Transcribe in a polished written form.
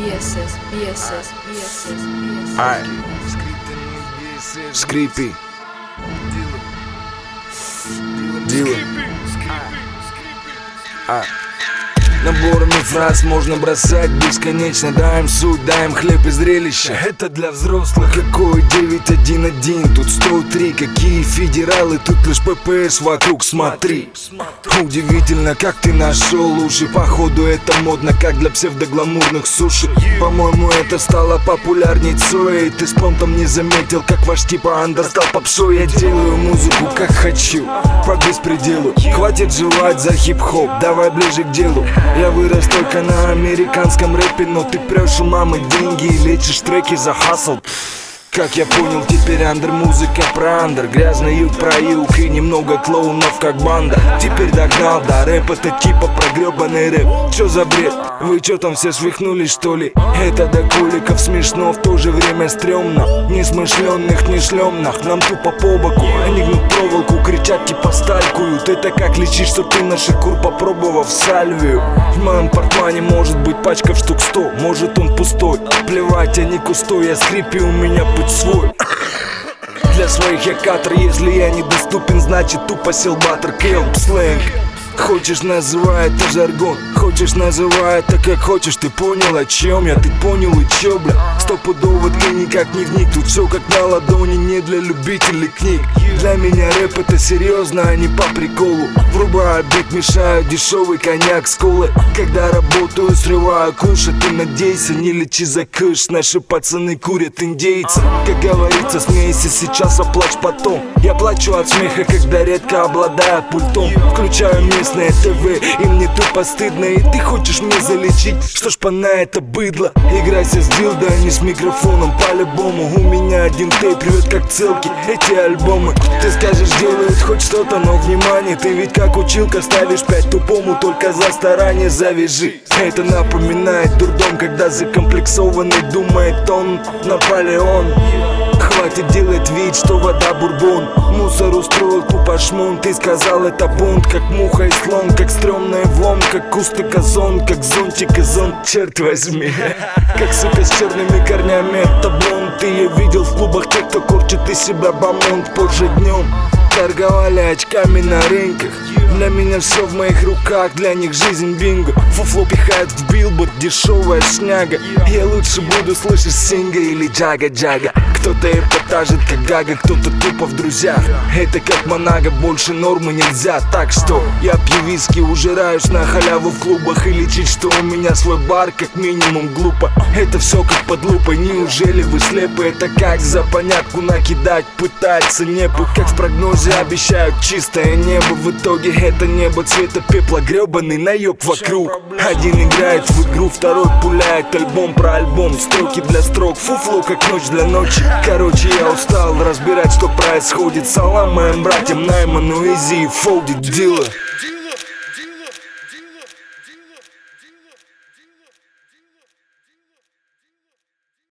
Ай, скрипи, Дила. Наборами фраз можно бросать бесконечно. Даем суть, даем хлеб и зрелище. Это для взрослых. Какой 911, тут 103. Какие федералы, тут лишь ППС вокруг, смотри. Удивительно, как ты нашел уши. Походу это модно, как для псевдогламурных суши. По-моему, это стало популярней Цоя. И ты с понтом не заметил, как ваш типа Андер стал попсой. Я делаю музыку как хочу, по беспределу. Хватит желать за хип-хоп, давай ближе к делу. Я вырос только на американском рэпе, но ты прешь у мамы деньги и лечишь треки за хасл. Как я понял, теперь андер музыка про андер. Грязный юг про юг и немного клоунов как банда. Теперь догнал, да, рэп это типа прогребанный рэп. Чё за бред? Вы чё там все свихнулись что ли? Это до куликов смешно, в то же время стрёмно. Несмышленных не шлем нах, нам тупо по боку. Они гнут проволоку, кричат типа сталькуют. Это как лечить, что ты на шикур попробовав сальвию. В моем портмане может быть пачка в штук 100, может он пустой. Плевать, я не кустой, я скрипи, у меня путь свой. Для своих я катр, если я недоступен, значит тупо сел баттер, келп, сленг. Хочешь, называй это жаргон, хочешь, называй это как хочешь. Ты понял, о чем я, ты понял и чё, бля? Стопудово ты никак не вник, тут все как на ладони, не для любителей книг. Для меня рэп это серьезно, а не по приколу. Врубаю бит, мешаю дешевый коньяк с колой. Когда работаю, срываю кушать, ты надейся, не лечи за кыш. Наши пацаны курят индейцы. Как говорится, смейся сейчас, а плачь потом. Я плачу от смеха, когда редко обладаю пультом. Включаю местное ТВ, и мне тупо стыдно. И ты хочешь мне залечить, что ж на это быдло. Играйся с дилдо, а не с микрофоном. По-любому у меня один тейп рвет как целки эти альбомы. Ты скажешь, делают хоть что-то, но внимание, ты ведь как училка ставишь 5 тупому, только за старание завяжи. Это напоминает дурдом, когда закомплексованный думает он Наполеон. Хватит делать вид, что вода бурбон. Мусор устроил тупо шмон. Ты сказал это бунт, как муха и слон, как стрёмный влом, как куст и газон, как зонтик и зонт, черт возьми. Как сука с черными корнями, это блонд. Ты ее видел в клубах, те, кто корчит из себя бомонд. Позже днем торговали очками на рынках. Для меня все в моих руках, для них жизнь бинго. Фуфло пихают в билборд, дешевая шняга. Я лучше буду слышать Синга или Джага-Джага. Кто-то эпатажит как Гага, кто-то тупо в друзьях. Это как Монага, больше нормы нельзя. Так что я пью виски, ужираюсь на халяву в клубах. И лечить, что у меня свой бар, как минимум глупо. Это все как под лупой, неужели вы слепы? Это как за понятку накидать, пытается небо. Как в прогнозе обещают чистое небо, в итоге это небо цвета пепла, гребаный наеб вокруг. Один играет в игру, второй пуляет альбом про альбом. Строки для строк, фуфло как ночь для ночи. Короче, я устал разбирать, что происходит. Салам моим братьям Найману, Изи и Фолдит, Дила.